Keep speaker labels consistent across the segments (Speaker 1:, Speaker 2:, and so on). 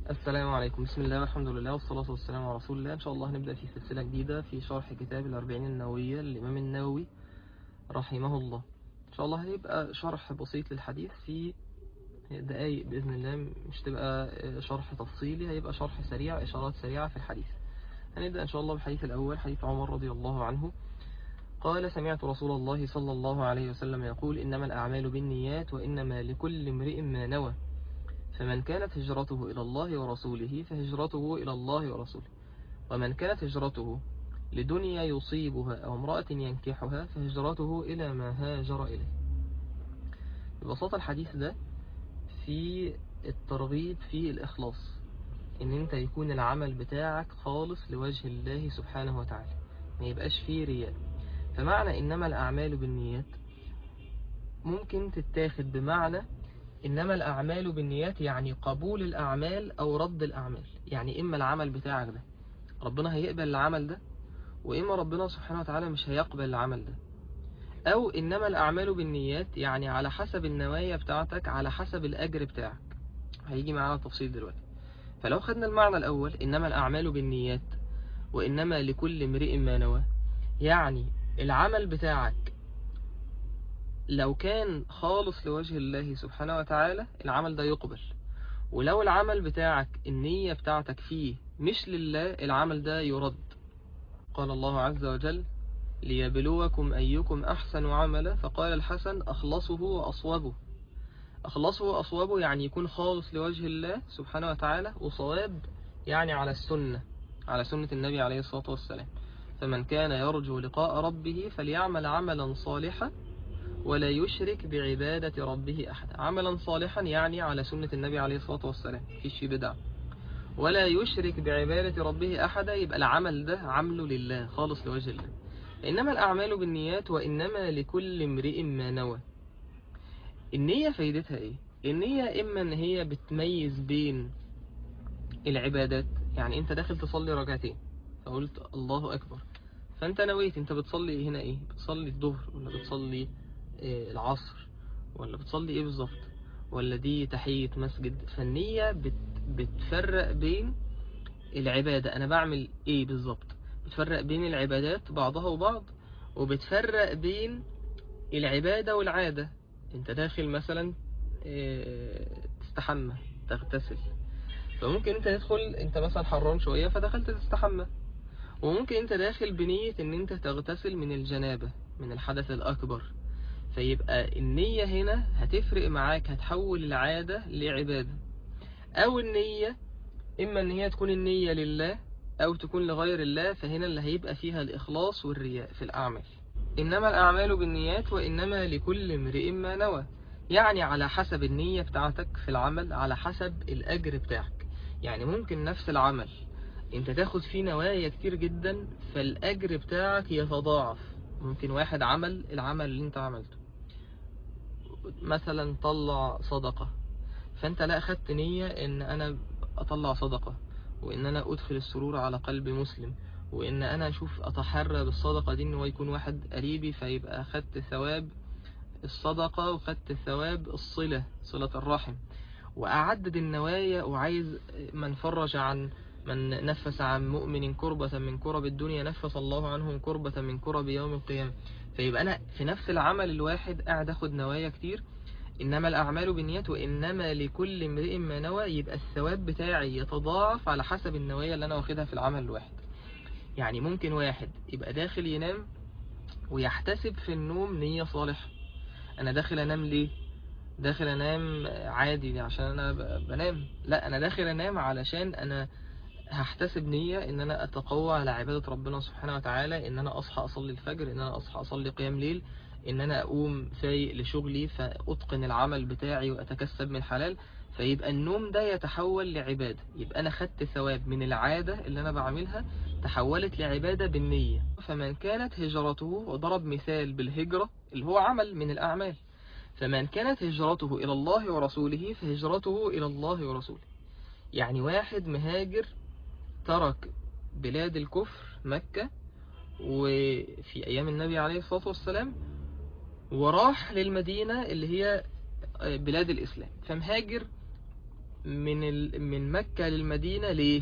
Speaker 1: السلام عليكم. بسم الله والحمد لله والصلاة والسلام على رسول الله. إن شاء الله هنبدأ في سلسلة جديدة في شرح كتاب الأربعين النووية للإمام النووي رحمه الله. إن شاء الله هيبقى شرح بسيط للحديث في دقايق بإذن الله، مش تبقى شرح تفصيلي، هيبقى شرح سريع، إشارات سريعة في الحديث. هنبدأ إن شاء الله بالحديث الأول، حديث عمر رضي الله عنه قال: سمعت رسول الله صلى الله عليه وسلم يقول: إنما الأعمال بالنيات وإنما لكل امرئ ما نوى، فمن كانت هجرته إلى الله ورسوله فهجرته إلى الله ورسوله، ومن كانت هجرته لدنيا يصيبها أو امرأة ينكحها فهجرته إلى ما هاجر إليه. ببساطة الحديث ده في الترغيب في الإخلاص، إن أنت يكون العمل بتاعك خالص لوجه الله سبحانه وتعالى، ما يبقاش فيه رياء. فمعنى إنما الأعمال بالنيات ممكن تتاخد بمعنى إنما الأعمال بالنيات، يعني قبول الأعمال أو رد الأعمال. يعني إما العمل بتاعك ده ربنا هيقبل العمل ده، وإما ربنا سبحانه وتعالى مش هيقبل العمل ده. أو إنما الأعمال بالنيات يعني على حسب النوايا بتاعتك، على حسب الأجر بتاعك، هيجي معانا التفصيل دلوقتي. فلو خدنا المعنى الأول إنما الأعمال بالنيات وإنما لكل امرئ ما نوى، يعني العمل بتاعك لو كان خالص لوجه الله سبحانه وتعالى العمل ده يقبل، ولو العمل بتاعك النية بتاعتك فيه مش لله العمل ده يرد. قال الله عز وجل: ليبلوكم أيكم أحسن عملا، فقال الحسن: أخلصه وأصوبه. أخلصه وأصوبه يعني يكون خالص لوجه الله سبحانه وتعالى، وصواب يعني على السنة، على سنة النبي عليه الصلاة والسلام. فمن كان يرجو لقاء ربه فليعمل عملا صالحا ولا يشرك بعبادة ربه أحدا. عملا صالحا يعني على سنة النبي عليه الصلاة والسلام، مفيش فيه بدعة. ولا يشرك بعبادة ربه أحدا، يبقى العمل ده عمله لله خالص لوجه الله. إنما الأعمال بالنيات وإنما لكل امرئ ما نوى. النية فايدتها إيه؟ النية إما إن هي بتميز بين العبادات، يعني أنت داخل تصلي ركعتين فقلت الله أكبر، فأنت نويت أنت بتصلي هنا إيه؟ بتصلي الظهر ولا بتصلي العصر ولا بتصلي إيه بالظبط، ولا دي تحية مسجد. فالنية بتفرق بين العبادة، أنا بعمل إيه بالظبط، بتفرق بين العبادات بعضها وبعض، وبتفرق بين العبادة والعادة. أنت داخل مثلا تستحمى، تغتسل، فممكن أنت تدخل أنت مثلا حران شوية فدخلت تستحمى، وممكن أنت داخل بنية أن أنت تغتسل من الجنابة، من الحدث الأكبر. فيبقى النية هنا هتفرق معاك، هتحول العادة لعبادة. أو النية إما أن هي تكون النية لله أو تكون لغير الله، فهنا اللي هيبقى فيها الإخلاص والرياء في الأعمال. إنما الأعمال بالنيات وإنما لكل امرئ ما نوى، يعني على حسب النية بتاعتك في العمل، على حسب الأجر بتاعك. يعني ممكن نفس العمل انت تاخد فيه نوايا كتير جدا فالأجر بتاعك يتضاعف. ممكن واحد عمل العمل اللي انت عملته، مثلا طلع صدقة، فانت لا أخدت نية ان انا اطلع صدقة، وان انا ادخل السرور على قلب مسلم، وان انا اشوف اتحرى بالصدقة دي ان هو يكون واحد قريبي، فيبقى اخدت ثواب الصدقة وخدت ثواب الصلة، صلة الرحم. وأعدد النوايا، وعايز من فرج عن من نفس عن مؤمن كربة من كرب الدنيا نفس الله عنهم كربة من كرب يوم القيامة. فيبقى أنا في نفس العمل الواحد قاعد أخد نوايا كتير. إنما الأعمال بالنيات وإنما لكل امرئ ما نوى، يبقى الثواب بتاعي يتضاعف على حسب النوايا اللي أنا واخدها في العمل الواحد. يعني ممكن واحد يبقى داخل ينام ويحتسب في النوم نية صالحة، أنا داخل أنام ليه؟ داخل انام عادي عشان انا بنام؟ لا، انا داخل انام علشان انا هحتسب نية ان انا اتقوى على عبادة ربنا سبحانه وتعالى، ان انا اصحى اصلي الفجر، ان انا اصحى اصلي قيام ليل، ان انا اقوم فايق لشغلي فاتقن العمل بتاعي واتكسب من حلال. فيبقى النوم ده يتحول لعبادة، يبقى انا خدت ثواب من العادة اللي انا بعملها تحولت لعبادة بالنية. فمن كانت هجرته، وضرب مثال بالهجرة اللي هو عمل من الاعمال، فمن كانت هجرته إلى الله ورسوله فهجرته إلى الله ورسوله. يعني واحد مهاجر ترك بلاد الكفر مكة وفي أيام النبي عليه الصلاة والسلام، وراح للمدينة اللي هي بلاد الإسلام، فمهاجر من مكة للمدينة ليه؟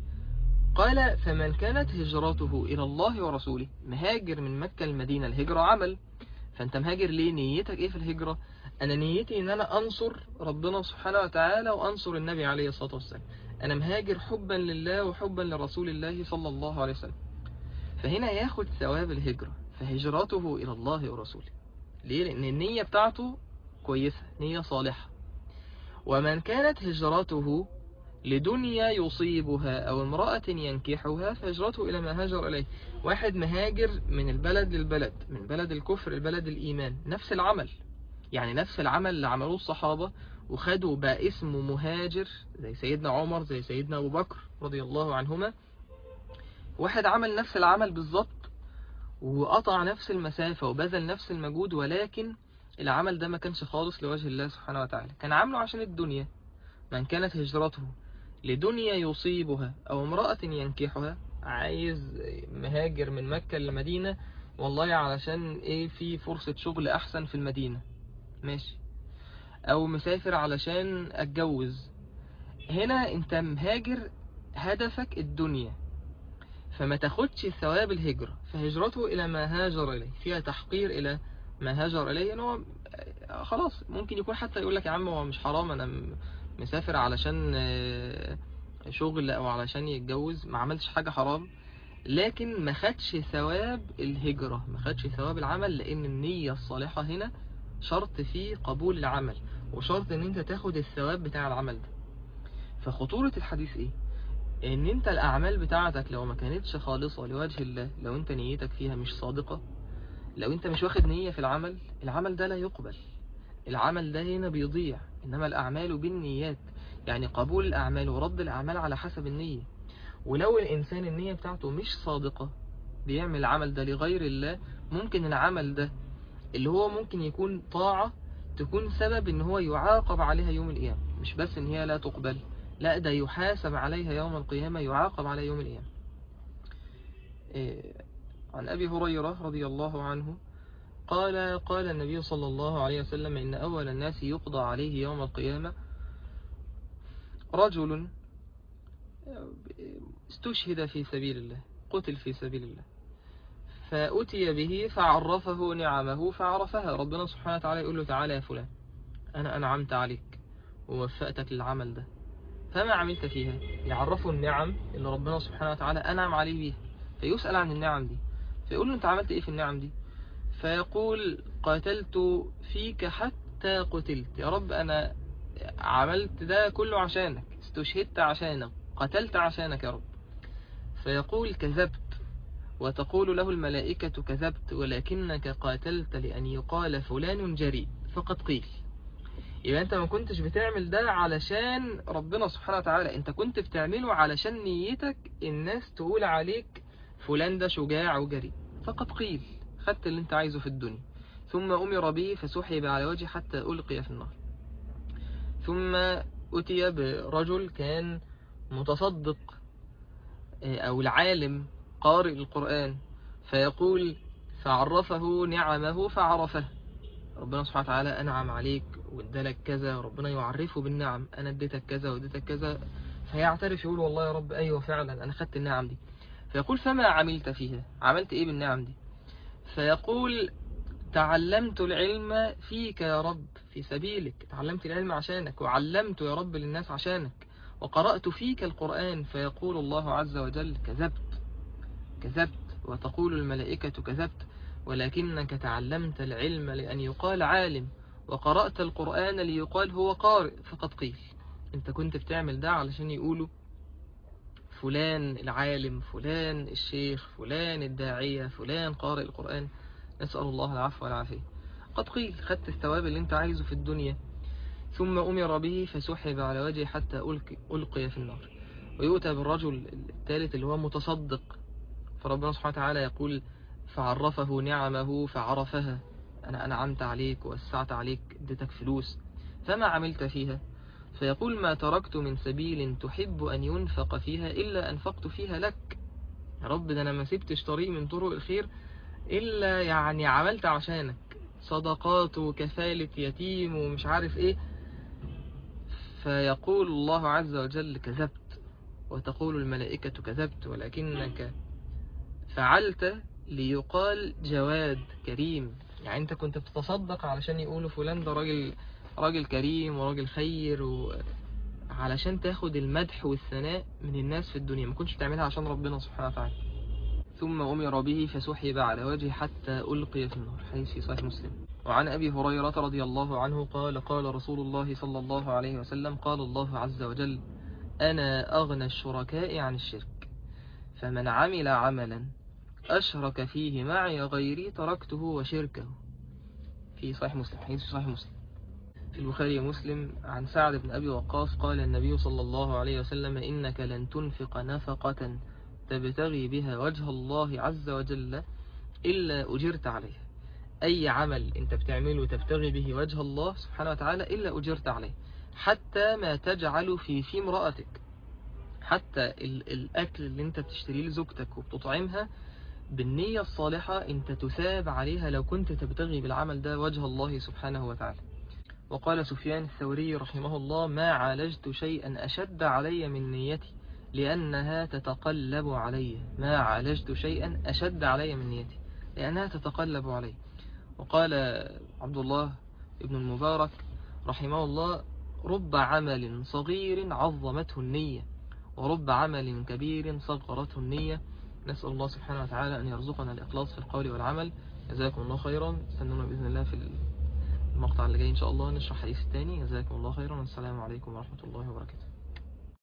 Speaker 1: قال فمن كانت هجرته إلى الله ورسوله، مهاجر من مكة للمدينة، الهجرة عمل، فأنت مهاجر ليه؟ نيتك إيه في الهجرة؟ أنا نيتي إن أنا أنصر ربنا سبحانه وتعالى وأنصر النبي عليه الصلاة والسلام، أنا مهاجر حبا لله وحبا لرسول الله صلى الله عليه وسلم، فهنا ياخد ثواب الهجرة، فهجرته إلى الله ورسوله. ليه؟ لأن النية بتاعته كويسة، نية صالحة. ومن كانت هجرته لدنيا يصيبها أو امرأة ينكحها فهجرته إلى ما هاجر إليه. واحد مهاجر من البلد للبلد، من بلد الكفر لبلد الإيمان، نفس العمل، يعني نفس العمل اللي عملوه الصحابة وخدوا بقى اسمه مهاجر، زي سيدنا عمر زي سيدنا أبو بكر رضي الله عنهما. واحد عمل نفس العمل بالظبط وقطع نفس المسافة وبذل نفس المجهود، ولكن العمل ده ما كانش خالص لوجه الله سبحانه وتعالى، كان عامله عشان الدنيا. من كانت هجرته لدنيا يصيبها أو امرأة ينكحها، عايز مهاجر من مكة للمدينة والله علشان ايه، في فرصة شغل أحسن في المدينة، ماشي، أو مسافر علشان أتجوز. هنا انت مهاجر هدفك الدنيا، فما تاخدش ثواب الهجرة، فهجرته إلى ما هاجر إليه فيها تحقير إلى ما هاجر إليه، إن هو خلاص ممكن يكون حتى يقول لك يا عم هو مش حرام، أنا مسافر علشان شغل أو علشان يتجوز، ما عملش حاجة حرام، لكن ما خدش ثواب الهجرة، ما خدش ثواب العمل، لأن النية الصالحة هنا شرط في قبول العمل، وشرط إن أنت تاخد الثواب بتاع العمل ده. فخطورة الحديث إيه؟ ان انت الاعمال بتاعتك لو ما كانتش خالصة لوجه الله، لو انت نيتك فيها مش صادقة، لو انت مش واخد نية في العمل، العمل ده لا يقبل، العمل ده هنا بيضيع. انما الاعمال بالنيات، يعني قبول الاعمال ورد الاعمال على حسب النية. ولو الانسان النية بتاعته مش صادقة، بيعمل العمل ده لغير الله، ممكن العمل ده اللي هو ممكن يكون طاعة تكون سبب ان هو يعاقب عليها يوم القيامة، مش بس ان هي لا تقبل، لا ده يحاسب عليها يوم القيامة، يعاقب عليها يوم القيامة. عن أبي هريرة رضي الله عنه قال النبي صلى الله عليه وسلم إن أول الناس يقضى عليه يوم القيامة رجل استشهد في سبيل الله، قتل في سبيل الله، فأتي به فعرفه نعمه فعرفها. ربنا سبحانه وتعالى يقول له تعالى يا فلان، أنا أنعمت عليك ووفقتك للعمل ده، فما عملت فيها؟ يعرفه النعم اللي ربنا سبحانه وتعالى أنعم عليه بيها، فيسأل عن النعم دي، فيقول له أنت عملت إيه في النعم دي؟ فيقول قاتلت فيك حتى قتلت، يا رب أنا عملت ده كله عشانك، استشهدت عشانك، قتلت عشانك يا رب. فيقول كذبت، وتقول له الملائكة كذبت، ولكنك قاتلت لأن يقال فلان جريء فقد قيل. يبقى انت ما كنتش بتعمل ده علشان ربنا سبحانه وتعالى، انت كنت بتعمله علشان نيتك الناس تقول عليك فلان ده شجاع وجريء، فقد قيل، خدت اللي انت عايزه في الدنيا. ثم أمر به فسحب على وجهه حتى ألقي في النار. ثم أتي برجل كان متصدق أو العالم قارئ القرآن، فيقول فعرفه نعمه فعرفه، ربنا سبحانه وتعالى أنعم عليك وادالك كذا، وربنا يعرفه بالنعم، أنا اديتك كذا واديتك كذا، فيعترف يقول والله يا رب أيوة فعلا أنا خدت النعم دي. فيقول فما عملت فيها؟ عملت إيه بالنعم دي؟ فيقول تعلمت العلم فيك يا رب في سبيلك، تعلمت العلم عشانك، وعلمت يا رب للناس عشانك، وقرأت فيك القرآن. فيقول الله عز وجل كذبت، كذبت، وتقول الملائكة كذبت، ولكنك تعلمت العلم لأن يقال عالم، وقرأت القرآن ليقال هو قارئ فقد قيل. انت كنت بتعمل ده علشان يقولوا فلان العالم، فلان الشيخ، فلان الداعية، فلان قارئ القرآن، نسأل الله العفو والعافية. قد قيل، خدت الثواب اللي انت عايزه في الدنيا. ثم أمر به فسحب على وجهه حتى ألقي في النار. ويؤتى بالرجل الثالث اللي هو متصدق، فربنا سبحانه وتعالى يقول فعرفه نعمه فعرفها، أنا أنعمت عليك ووسعت عليك، اديتك فلوس، فما عملت فيها؟ فيقول ما تركت من سبيل تحب أن ينفق فيها إلا أنفقت فيها لك، يا رب ده أنا ما سبتش طريق من طرق الخير إلا يعني عملت عشانك، صدقات وكفالة يتيم ومش عارف إيه. فيقول الله عز وجل كذبت، وتقول الملائكة كذبت، ولكنك فعلت ليقال جواد كريم. يعني انت كنت بتتصدق علشان يقولوا فلان ده راجل كريم وراجل خير، علشان تاخد المدح والثناء من الناس في الدنيا، ما كنتش بتعملها عشان ربنا سبحانه وتعالى. ثم أمر به فسحب على وجهه حتى ألقي في النار، حديث في صحيح مسلم. وعن أبي هريرة رضي الله عنه قال قال رسول الله صلى الله عليه وسلم قال الله عز وجل أنا أغنى الشركاء عن الشرك، فمن عمل عملا أشرك فيه معي غيري تركته وشركه. في صحيح مسلم، حديث في صحيح مسلم. في البخاري ومسلم عن سعد بن أبي وقاص قال النبي صلى الله عليه وسلم إنك لن تنفق نفقة تبتغي بها وجه الله عز وجل إلا أجرت عليه. أي عمل أنت بتعمله تبتغي به وجه الله سبحانه وتعالى إلا أجرت عليه، حتى ما تجعل في امرأتك، حتى الأكل اللي أنت بتشتريه لزوجتك وبتطعمها بالنية الصالحة أنت تثاب عليها لو كنت تبتغي بالعمل ده وجه الله سبحانه وتعالى. وقال سفيان الثوري رحمه الله ما عالجت شيئا أشد علي من نيتي لأنها تتقلب علي، ما عالجت شيئا أشد علي من نيتي لأنها تتقلب علي. وقال عبد الله ابن المبارك رحمه الله رب عمل صغير عظمته النية، ورب عمل كبير صغرته النية. نسأل الله سبحانه وتعالى أن يرزقنا الإخلاص في القول والعمل. جزاكم الله خيرا، استنونا بإذن الله في المقطع اللي جاي إن شاء الله نشرح حديث الثاني. جزاكم الله خيرا، والسلام عليكم ورحمة الله وبركاته.